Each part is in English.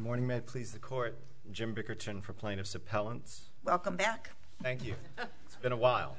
morning, may it please the court. Jim Bickerton for Plaintiffs' Appellants. Welcome back. Thank you. It's been a while.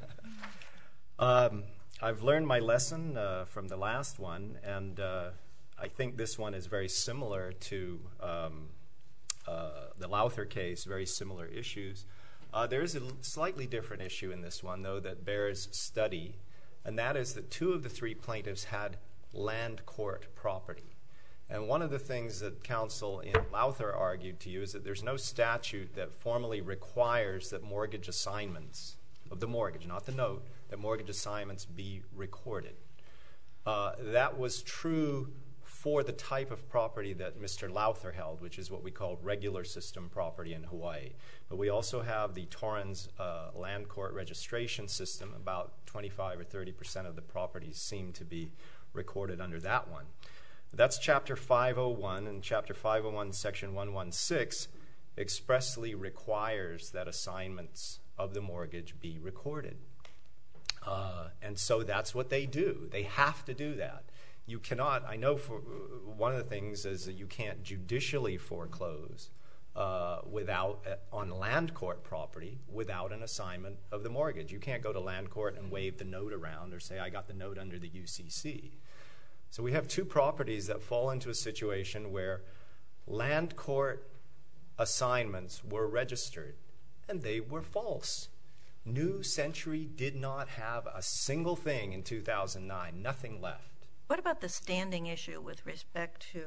I've learned my lesson from the last one, and I think this one is very similar to the Lowther case, very similar issues. There is a slightly different issue in this one, though, that bears study, and that is that two of the three plaintiffs had land court property. And one of the things that counsel in Lowther argued to you is that there's no statute that formally requires that mortgage assignments of the mortgage, not the note, that mortgage assignments be recorded. That was true for the type of property that Mr. Lowther held, which is what we call regular system property in Hawaii. But we also have the Torrens land court registration system. About 25 or 30% of the properties seem to be recorded under that one. That's Chapter 501, and Chapter 501, Section 116, expressly requires that assignments of the mortgage be recorded. And so that's what they do. They have to do that. You cannot, I know for one of the things is that you can't judicially foreclose on land court property without an assignment of the mortgage. You can't go to land court and wave the note around or say, I got the note under the UCC. So we have two properties that fall into a situation where land court assignments were registered, and they were false. New Century did not have a single thing in 2009, nothing left. What about the standing issue with respect to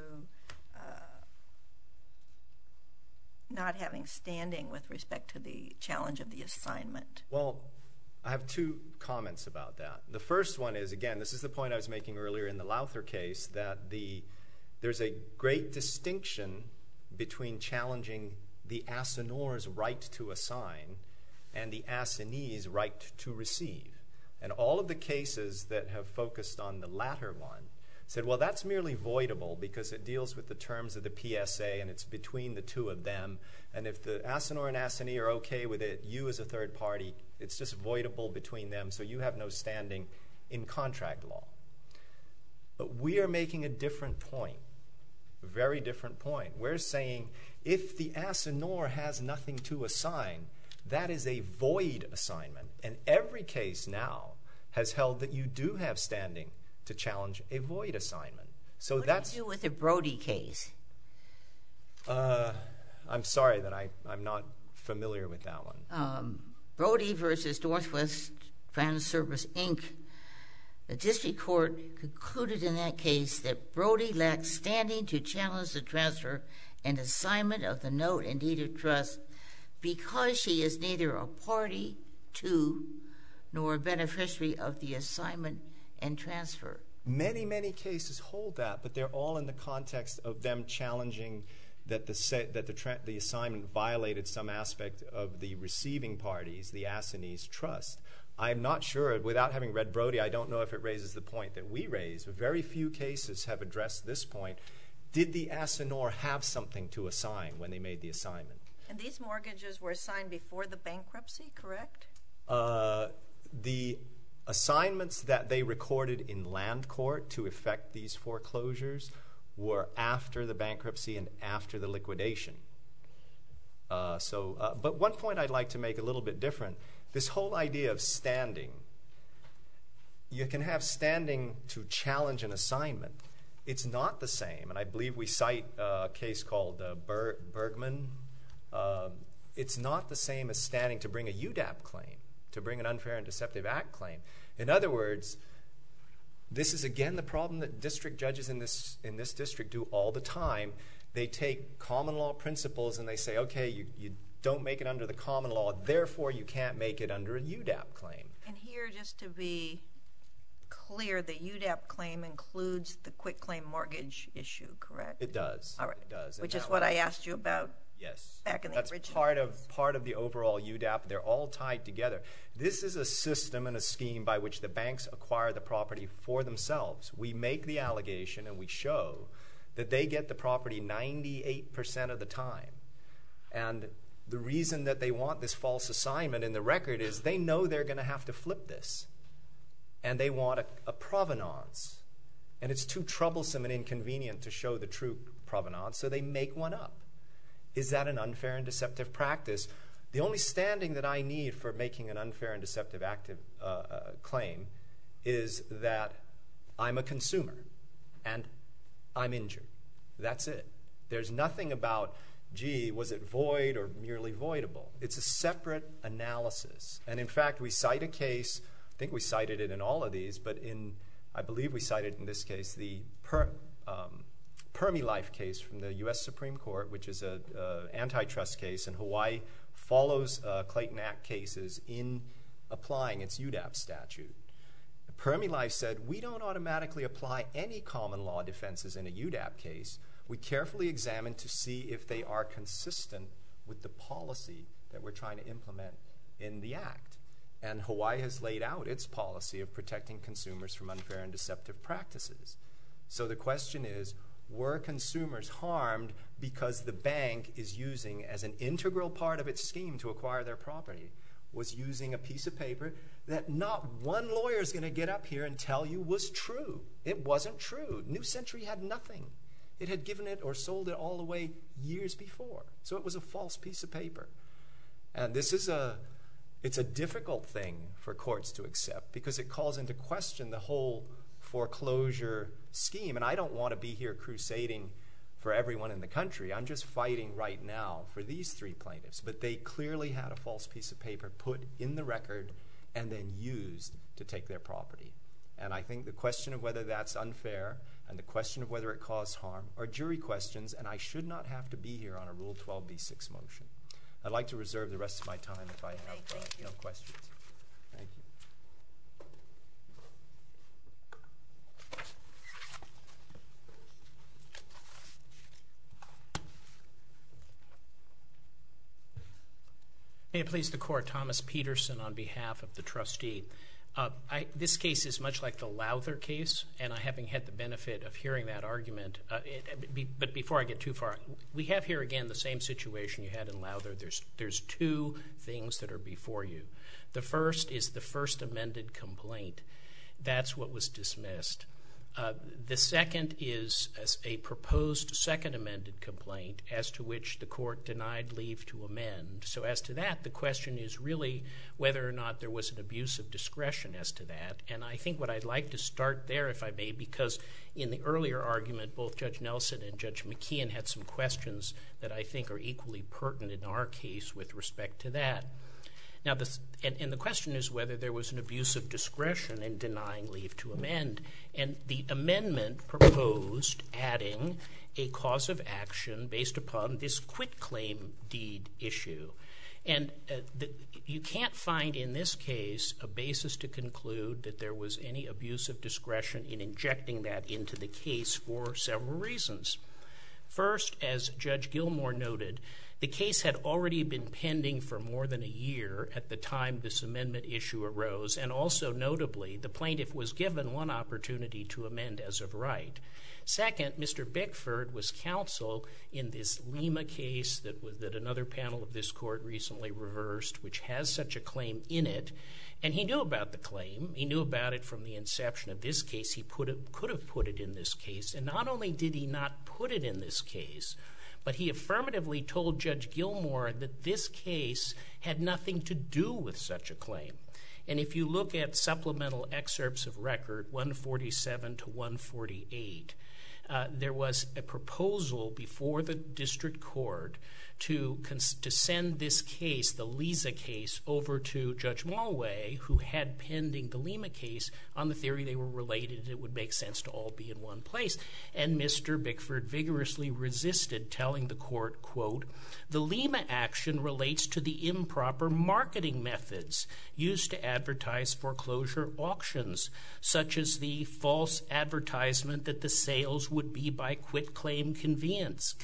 not having standing with respect to the challenge of the assignment? Well, I have two comments about that. The first one is, again, this is the point I was making earlier in the Lowther case, that there's a great distinction between challenging the assignor's right to assign and the assignee's right to receive. And all of the cases that have focused on the latter one said, well, that's merely voidable because it deals with the terms of the PSA and it's between the two of them. And if the assignor and assignee are okay with it, you as a third party, it's just voidable between them, so you have no standing in contract law. But we are making a different point, a very different point. We're saying if the assignor has nothing to assign, that is a void assignment. And every case now has held that you do have standing to challenge a void assignment. So what do you do with the Brody case? I'm sorry that I'm not familiar with that one. Brody versus Northwest Trans Service, Inc. The district court concluded in that case that Brody lacked standing to challenge the transfer and assignment of the note and deed of trust because she is neither a party to nor a beneficiary of the assignment and transfer. Many, many cases hold that, but they're all in the context of them challenging that the assignment violated some aspect of the receiving parties, the assignee's trust. I'm not sure, without having read Brody, I don't know if it raises the point that we raise. Very few cases have addressed this point. Did the assignor have something to assign when they made the assignment? And these mortgages were assigned before the bankruptcy, correct? The assignments that they recorded in land court to effect these foreclosures were after the bankruptcy and after the liquidation. But one point I'd like to make a little bit different. This whole idea of standing, you can have standing to challenge an assignment. It's not the same, and I believe we cite a case called Bergman. It's not the same as standing to bring a UDAP claim, to bring an Unfair and Deceptive Act claim. In other words, this is again the problem that district judges in this district do all the time. They take common law principles and they say, okay, you don't make it under the common law, therefore you can't make it under a UDAP claim. And here, just to be clear, the UDAP claim includes the quitclaim mortgage issue, correct? It does. All right. It does. Which is what I asked you about. Yes. Back in the original. That's part of the overall UDAP. They're all tied together. This is a system and a scheme by which the banks acquire the property for themselves. We make the allegation and we show that they get the property 98% of the time. And the reason that they want this false assignment in the record is they know they're going to have to flip this. And they want a provenance. And it's too troublesome and inconvenient to show the true provenance, so they make one up. Is that an unfair and deceptive practice? The only standing that I need for making an unfair and deceptive claim is that I'm a consumer and I'm injured. That's it. There's nothing about, gee, was it void or merely voidable? It's a separate analysis. And in fact, we cite a case, I think we cited it in all of these, but I believe we cited in this case the Permilife case from the U.S. Supreme Court, which is an antitrust case, and Hawaii follows Clayton Act cases in applying its UDAP statute. Permilife said, we don't automatically apply any common law defenses in a UDAP case. We carefully examine to see if they are consistent with the policy that we're trying to implement in the Act. And Hawaii has laid out its policy of protecting consumers from unfair and deceptive practices. So the question is, were consumers harmed because the bank is using, as an integral part of its scheme to acquire their property, was using a piece of paper that not one lawyer is going to get up here and tell you was true? It wasn't true. New Century had nothing. It had given it or sold it all away years before. So it was a false piece of paper. And this is it's a difficult thing for courts to accept because it calls into question the whole foreclosure scheme. And I don't want to be here crusading for everyone in the country. I'm just fighting right now for these three plaintiffs. But they clearly had a false piece of paper put in the record and then used to take their property. And I think the question of whether that's unfair and the question of whether it caused harm are jury questions, and I should not have to be here on a Rule 12b6 motion. I'd like to reserve the rest of my time if I have no questions. Thank you. May it please the Court, Thomas Peterson on behalf of the trustee. This case is much like the Lowther case, and I having had the benefit of hearing that argument, but before I get too far, we have here again the same situation you had in Lowther. There's two things that are before you. The first is the first amended complaint. That's what was dismissed. The second is a proposed second amended complaint as to which the court denied leave to amend. So as to that, the question is really whether or not there was an abuse of discretion as to that. And I think what I'd like to start there, if I may, because in the earlier argument, both Judge Nelson and Judge McKeon had some questions that I think are equally pertinent in our case with respect to that. Now, the question is whether there was an abuse of discretion in denying leave to amend. And the amendment proposed adding a cause of action based upon this quitclaim deed issue. And you can't find in this case a basis to conclude that there was any abuse of discretion in injecting that into the case for several reasons. First, as Judge Gilmour noted, the case had already been pending for more than a year at the time this amendment issue arose, and also notably, the plaintiff was given one opportunity to amend as of right. Second, Mr. Bickford was counsel in this Lima case that another panel of this court recently reversed, which has such a claim in it, and he knew about the claim. He knew about it from the inception of this case. He could have put it in this case, and not only did he not put it in this case, but he affirmatively told Judge Gilmour that this case had nothing to do with such a claim. And if you look at supplemental excerpts of record 147 to 148, there was a proposal before the district court to send this case, the Lisa case, over to Judge Mulway, who had pending the Lima case on the theory they were related. It would make sense to all be in one place. And Mr. Bickford vigorously resisted, telling the court, quote, "The Lima action relates to the improper marketing methods used to advertise foreclosure auctions, such as the false advertisement that the sales would be by quitclaim conveyance.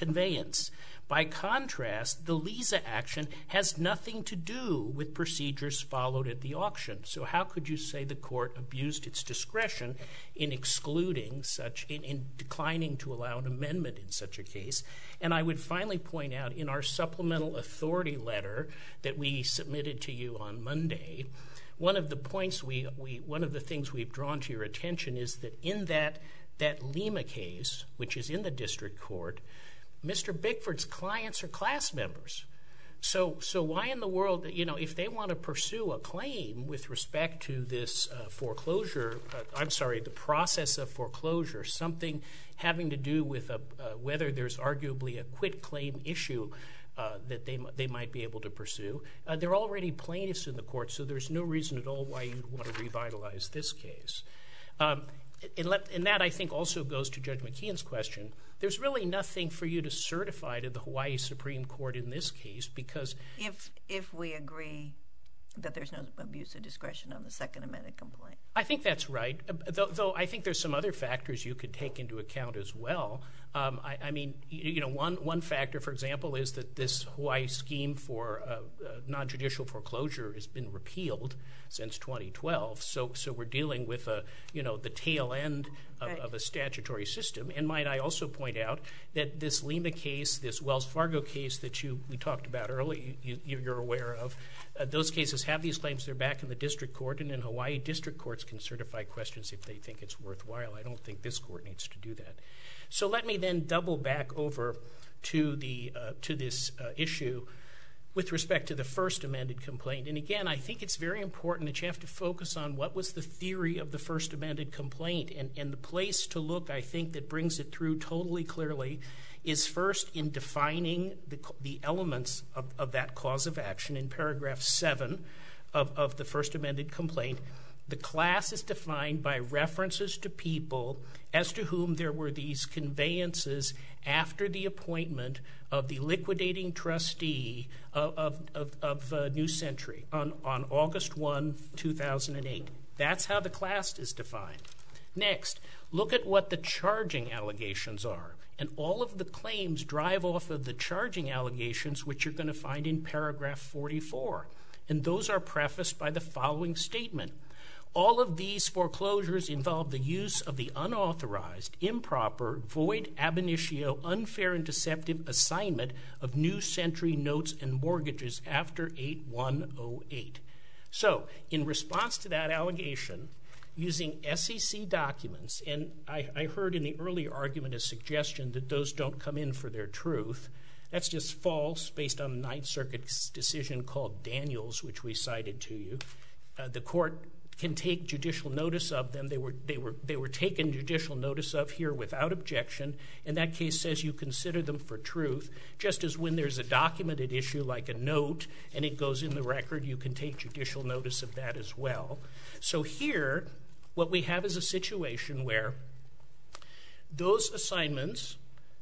By contrast, the Lisa action has nothing to do with procedures followed at the auction." So how could you say the court abused its discretion in excluding such, in declining to allow an amendment in such a case? And I would finally point out in our supplemental authority letter that we submitted to you on Monday, one of the points one of the things we've drawn to your attention is that in that that Lima case, which is in the district court, Mr. Bickford's clients are class members. So why in the world, if they want to pursue a claim with respect to this foreclosure, the process of foreclosure, something having to do with whether there's arguably a quit claim issue that they might be able to pursue, they're already plaintiffs in the court, so there's no reason at all why you'd want to revitalize this case. And that, I think, also goes to Judge McKeon's question. There's really nothing for you to certify to the Hawaii Supreme Court in this case because... If we agree that there's no abuse of discretion on the Second Amendment complaint. I think that's right, though I think there's some other factors you could take into account as well. One factor, for example, is that this Hawaii scheme for non-judicial foreclosure has been repealed since 2012. So we're dealing with the tail end of a statutory system. And might I also point out that this Lima case, this Wells Fargo case that we talked about earlier, you're aware of, those cases have these claims. They're back in the district court, and in Hawaii, district courts can certify questions if they think it's worthwhile. I don't think this court needs to do that. So let me then double back over to this issue with respect to the First Amended complaint. And again, I think it's very important that you have to focus on what was the theory of the First Amended complaint. And the place to look, I think, that brings it through totally clearly is first in defining the elements of that cause of action. In paragraph 7 of the First Amended complaint, the class is defined by references to people as to whom there were these conveyances after the appointment of the liquidating trustee of New Century on August 1, 2008. That's how the class is defined. Next, look at what the charging allegations are. And all of the claims drive off of the charging allegations, which you're going to find in paragraph 44. And those are prefaced by the following statement. All of these foreclosures involve the use of the unauthorized, improper, void ab initio, unfair and deceptive assignment of New Century notes and mortgages after 8/1/08. So, in response to that allegation, using SEC documents, and I heard in the earlier argument a suggestion that those don't come in for their truth. That's just false based on the Ninth Circuit's decision called Daniels, which we cited to you. The court can take judicial notice of them. They were taken judicial notice of here without objection, and that case says you consider them for truth, just as when there's a documented issue like a note and it goes in the record, you can take judicial notice of that as well. So here, what we have is a situation where those assignments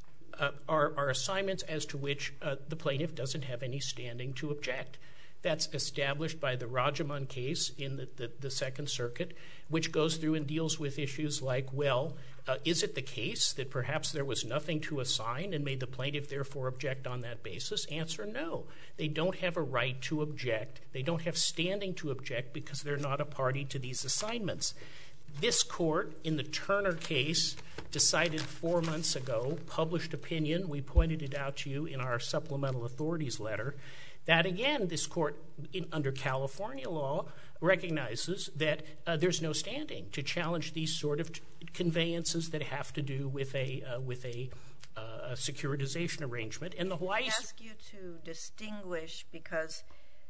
are assignments as to which the plaintiff doesn't have any standing to object. That's established by the Rajaman case in the Second Circuit, which goes through and deals with issues like, is it the case that perhaps there was nothing to assign and made the plaintiff therefore object on that basis? Answer, no. They don't have a right to object. They don't have standing to object because they're not a party to these assignments. This court, in the Turner case, decided 4 months ago, published opinion, we pointed it out to you in our supplemental authorities letter, that again, this court, under California law, recognizes that there's no standing to challenge these sort of conveyances that have to do with a securitization arrangement. And the Hawaii... I ask you to distinguish, because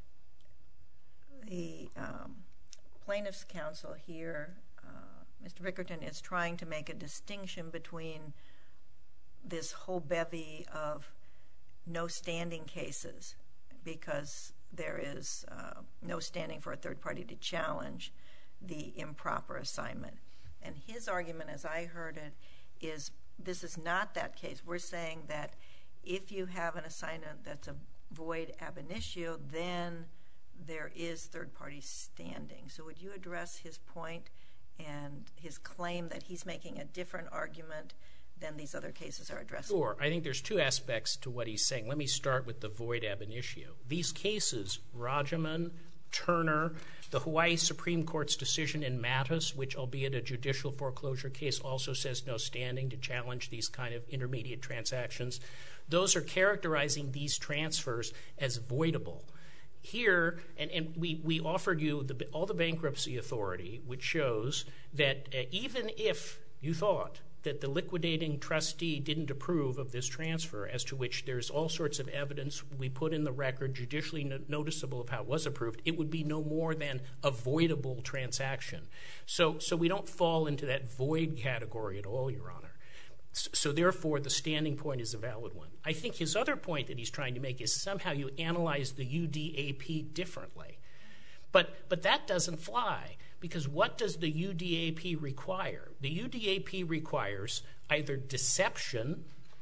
the plaintiff's counsel here, Mr. Rickerton, is trying to make a distinction between this whole bevy of no standing cases, because there is no standing for a third party to challenge the improper assignment. And his argument, as I heard it, is this is not that case. We're saying that if you have an assignment that's a void ab initio, then there is third party standing. So would you address his point and his claim that he's making a different argument than these other cases are addressing? Sure. I think there's two aspects to what he's saying. Let me start with the void ab initio. These cases, Rajaman, Turner, the Hawaii Supreme Court's decision in Mattis, which, albeit a judicial foreclosure case, also says no standing to challenge these kind of intermediate transactions. Those are characterizing these transfers as voidable. Here, and we offered you all the bankruptcy authority, which shows that even if you thought that the liquidating trustee didn't approve of this transfer, as to which there's all sorts of evidence we put in the record, judicially noticeable of how it was approved, it would be no more than avoidable transaction. So we don't fall into that void category at all, Your Honor. So therefore, the standing point is a valid one. I think his other point that he's trying to make is somehow you analyze the UDAP differently. But that doesn't fly, because what does the UDAP require? The UDAP requires either deception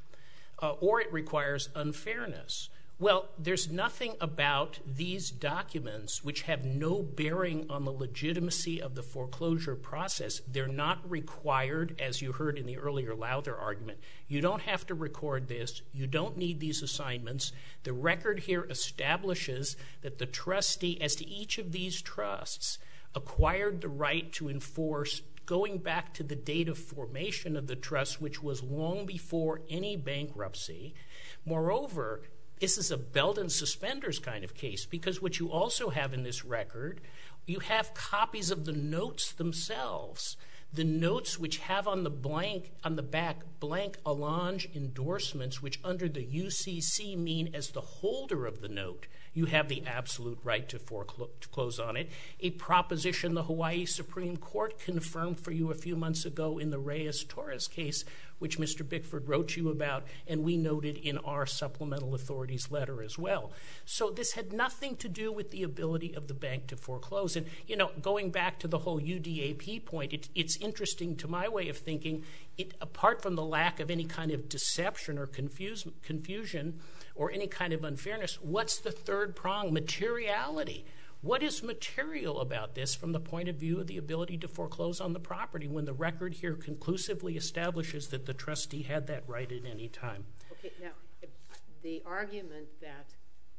or it requires unfairness. Well, there's nothing about these documents which have no bearing on the legitimacy of the foreclosure process. They're not required, as you heard in the earlier Lowther argument. You don't have to record this. You don't need these assignments. The record here establishes that the trustee, as to each of these trusts, acquired the right to enforce going back to the date of formation of the trust, which was long before any bankruptcy. Moreover, this is a belt and suspenders kind of case, because what you also have in this record, you have copies of the notes themselves. The notes which have on the back blank Allonge endorsements, which under the UCC mean as the holder of the note, you have the absolute right to foreclose on it. A proposition the Hawaii Supreme Court confirmed for you a few months ago in the Reyes-Torres case, which Mr. Bickford wrote you about, and we noted in our supplemental authorities letter as well. So this had nothing to do with the ability of the bank to foreclose. And, you know, going back to the whole UDAP point, it's interesting to my way of thinking, apart from the lack of any kind of deception or confusion or any kind of unfairness, what's the third prong? Materiality. What is material about this from the point of view of the ability to foreclose on the property when the record here conclusively establishes that the trustee had that right at any time? Okay, now, the argument that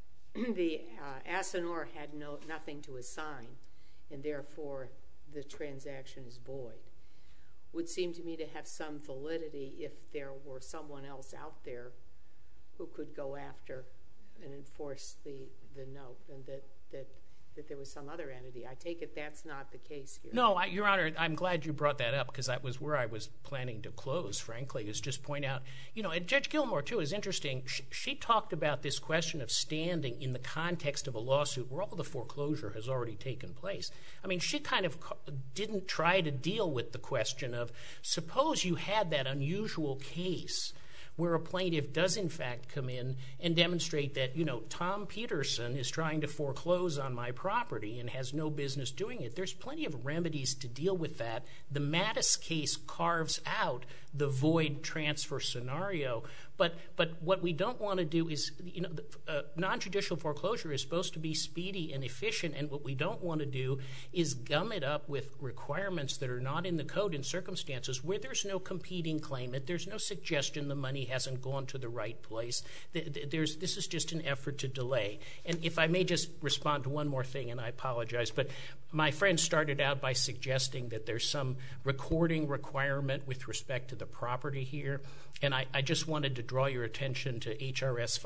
the assignor had nothing to assign and therefore the transaction is void would seem to me to have some validity if there were someone else out there who could go after and enforce the note, and that there was some other entity. I take it that's not the case here. No, Your Honor, I'm glad you brought that up, because that was where I was planning to close, frankly, is just point out, you know, and Judge Gilmour, too, is interesting. She talked about this question of standing in the context of a lawsuit where all the foreclosure has already taken place. I mean, she kind of didn't try to deal with the question of, suppose you had that unusual case where a plaintiff does in fact come in and demonstrate that, you know, Tom Peterson is trying to foreclose on my property and has no business doing it. There's plenty of remedies to deal with that. The Mattis case carves out the void transfer scenario, but what we don't want to do is, you know, non-judicial foreclosure is supposed to be speedy and efficient, and what we don't want to do is gum it up with requirements that are not in the code in circumstances where there's no competing claimant, there's no suggestion the money hasn't gone to the right place. This is just an effort to delay. And if I may just respond to one more thing, and I apologize, but my friend started out by suggesting that there's some recording requirement with respect to the property here, and I just wanted to draw your attention to HRS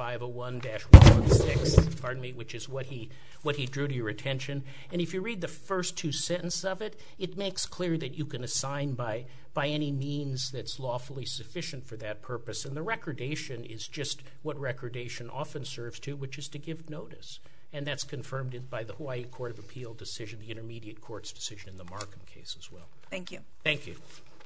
501-116, which is what he drew to your attention. And if you read the first two sentences of it, it makes clear that you can assign by any means that's lawfully sufficient for that purpose. And the recordation is just what recordation often serves to, which is to give notice. And that's confirmed by the Hawaii Court of Appeal decision, the Intermediate Court's decision in the Markham case as well. Thank you. Thank you.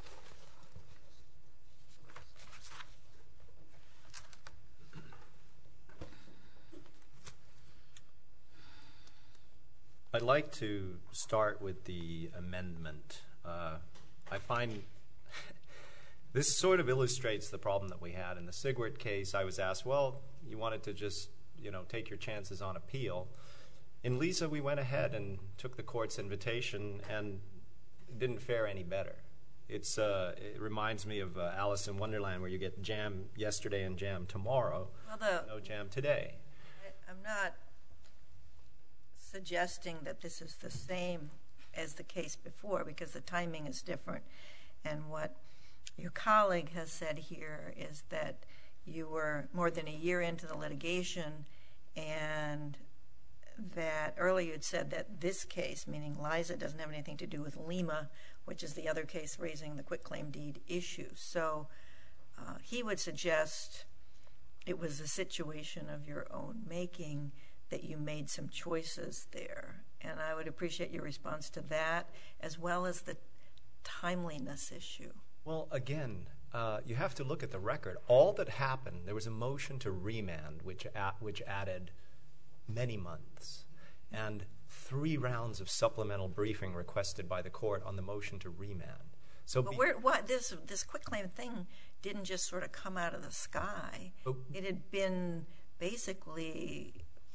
I'd like to start with the amendment. I find this sort of illustrates the problem that we had. In the Sigwart case, I was asked, well, you wanted to just, you know, take your chances on appeal. In Lisa, we went ahead and took the court's invitation and didn't fare any better. It reminds me of Alice in Wonderland, where you get jam yesterday and jam tomorrow, no jam today. I'm not suggesting that this is the same as the case before, because the timing is different. And what your colleague has said here is that you were more than a year into the litigation, and that earlier you'd said that this case, meaning Liza, doesn't have anything to do with Lima, which is the other case raising the quitclaim deed issue. So he would suggest it was a situation of your own making, that you made some choices there. And I would appreciate your response to that, as well as the timeliness issue. Well, again, you have to look at the record. All that happened, there was a motion to remand, which added many months, and 3 rounds of supplemental briefing requested by the court on the motion to remand. So, but this quitclaim thing didn't just sort of come out of the sky. It had been basically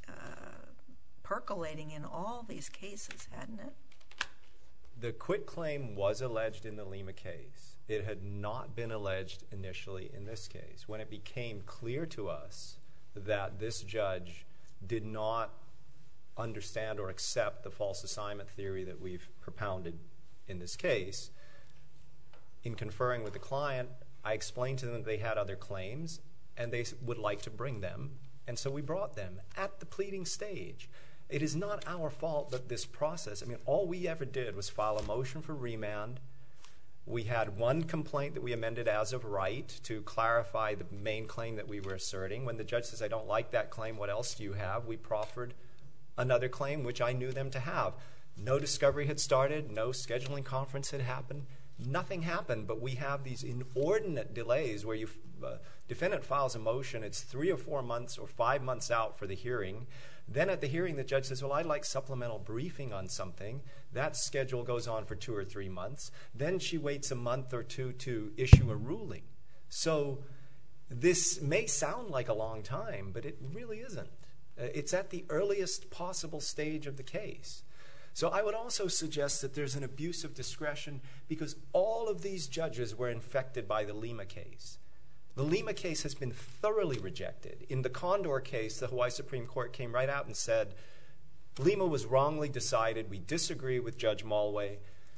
percolating in all these cases, hadn't it? The quitclaim was alleged in the Lima case. It had not been alleged initially in this case. When it became clear to us that this judge did not understand or accept the false assignment theory that we've propounded in this case, in conferring with the client, I explained to them that they had other claims and they would like to bring them, and so we brought them at the pleading stage. It is not our fault that this process, all we ever did was file a motion for remand. We had one complaint that we amended as of right to clarify the main claim that we were asserting. When the judge says, I don't like that claim, what else do you have? We proffered another claim, which I knew them to have. No discovery had started, no scheduling conference had happened. Nothing happened, but we have these inordinate delays where defendant files a motion, it's 3 or 4 months or 5 months out for the hearing. Then at the hearing, the judge says, well, I'd like supplemental briefing on something. That schedule goes on for 2 or 3 months. Then she waits a month or two to issue a ruling. So this may sound like a long time, but it really isn't. It's at the earliest possible stage of the case. So I would also suggest that there's an abuse of discretion because all of these judges were infected by the Lima case. The Lima case has been thoroughly rejected. In the Condor case, the Hawaii Supreme Court came right out and said, Lima was wrongly decided. We disagree with Judge Mulway.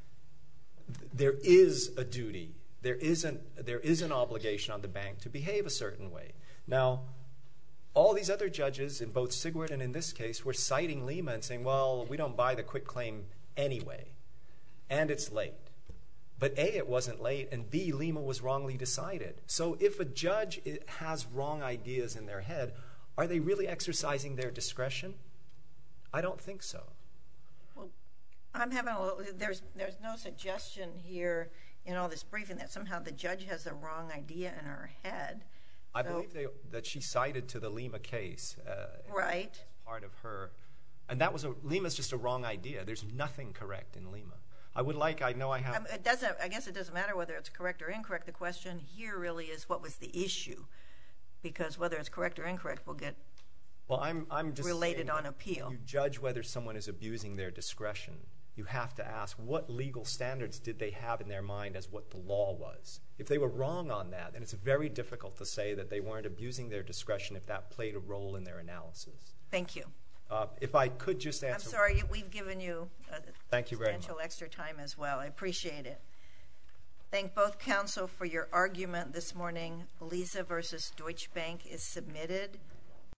There is a duty. There is an obligation on the bank to behave a certain way. Now, all these other judges in both Sigwart and in this case were citing Lima and saying, well, we don't buy the quitclaim anyway, and it's late. But A, it wasn't late, and B, Lima was wrongly decided. So if a judge has wrong ideas in their head, are they really exercising their discretion? I don't think so. Well, I'm having a little, there's no suggestion here in all this briefing that somehow the judge has the wrong idea in her head. I believe that she cited to the Lima case right. as part of her, and that was Lima's just a wrong idea. There's nothing correct in Lima. I guess it doesn't matter whether it's correct or incorrect. The question here really is what was the issue, because whether it's correct or incorrect will get I'm just related on appeal. You judge whether someone is abusing their discretion. You have to ask what legal standards did they have in their mind as what the law was. If they were wrong on that, then it's very difficult to say that they weren't abusing their discretion if that played a role in their analysis. Thank you. If I could just answer. I'm sorry, we've given you Thank you very much. substantial extra time as well. I appreciate it. Thank both counsel for your argument this morning. Lisa versus Deutsche Bank is submitted.